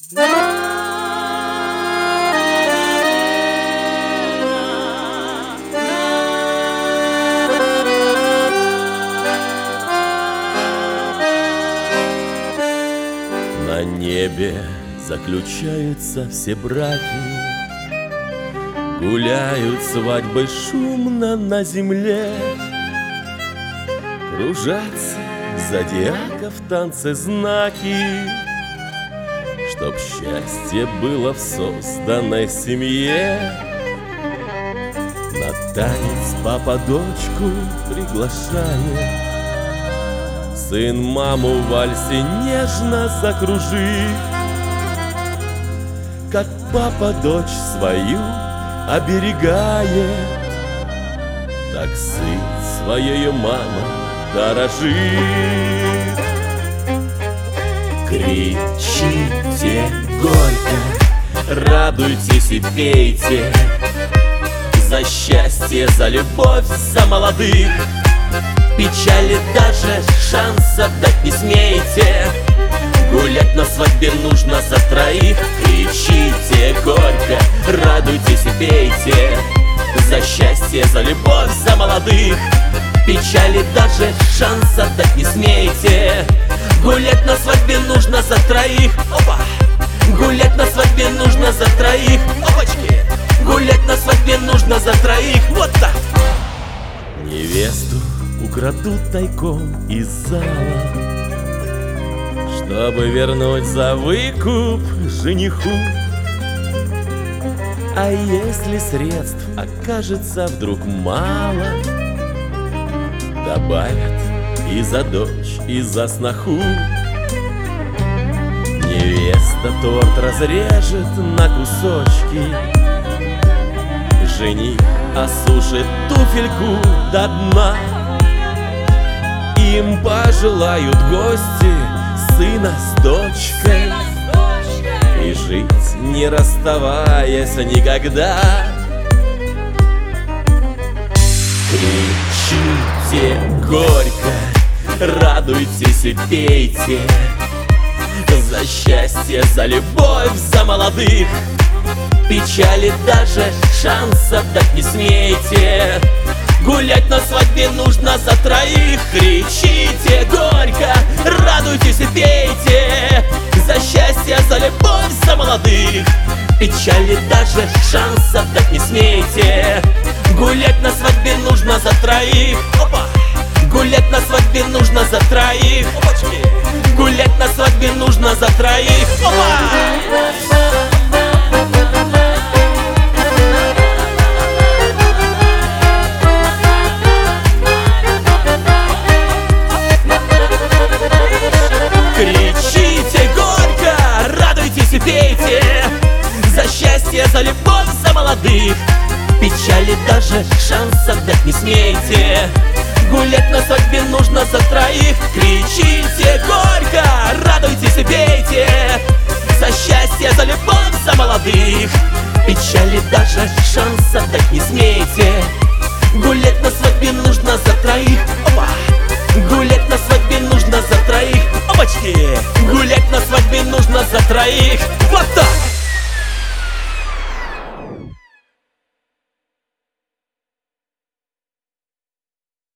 На небе заключаются все браки, гуляют свадьбы шумно на земле, кружатся зодиака в танце знаки, чтоб счастье было в созданной семье. На танец папа дочку приглашает, сын маму в вальсе нежно закружит. Как папа дочь свою оберегает, так сын своею мамой дорожит. Кричите горько, радуйтесь и пейте за счастье, за любовь, за молодых. Печали даже шанса дать не смейте, гулять на свадьбе нужно за троих. Кричите горько, радуйтесь и пейте за счастье, за любовь, за молодых. Печали даже шанса дать не смейте, гулять на свадьбе нужно за троих. Опа! Гулять на свадьбе нужно за троих. Опачки! Гулять на свадьбе нужно за троих. Вот так! Невесту украдут тайком из зала, чтобы вернуть за выкуп жениху. А если средств окажется вдруг мало, добавят и за дочь, и за сноху. Невеста торт разрежет на кусочки, жених осушит туфельку до дна. Им пожелают гости сына с дочкой и жить, не расставаясь никогда. Кричите горько, радуйтесь и пейте за счастье, за любовь, за молодых. Печали даже шанса дать не смейте, гулять на свадьбе нужно за троих. Кричите горько, радуйтесь и пейте за счастье, за любовь, за молодых. Печали даже шанса дать не смейте, гулять на свадьбе нужно за троих. Опа! Гулять на свадьбе нужно за троих. Опачки! Гулять на свадьбе нужно за троих. Опа! Кричите горько, радуйтесь и пейте за счастье, за любовь, за молодых. Печали даже шанса дать не смейте, гулять на свадьбе нужно за троих. Кричите горько, радуйтесь и пейте за счастье, за любовь, за молодых. Печали даже шанса дать не смейте, гулять на свадьбе нужно за троих. Опа! Гулять на свадьбе нужно за троих. Опачки! Гулять на свадьбе нужно за троих. Вот так!